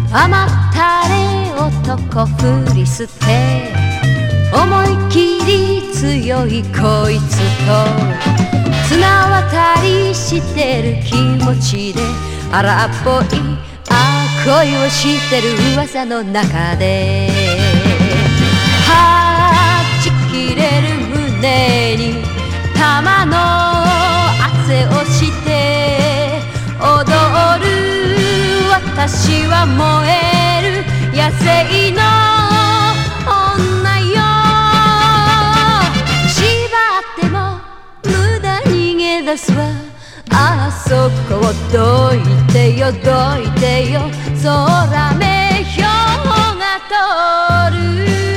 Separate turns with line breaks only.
甘ったれ男振り捨て思い切り強いこいつと綱渡りしてる気持ちで荒っぽい恋をしてる噂の中ではち切れる胸に玉の汗をして踊る私は燃える野生の女よ縛っても無駄逃げ出すわあそこをどいてよどいてよ空目標が通る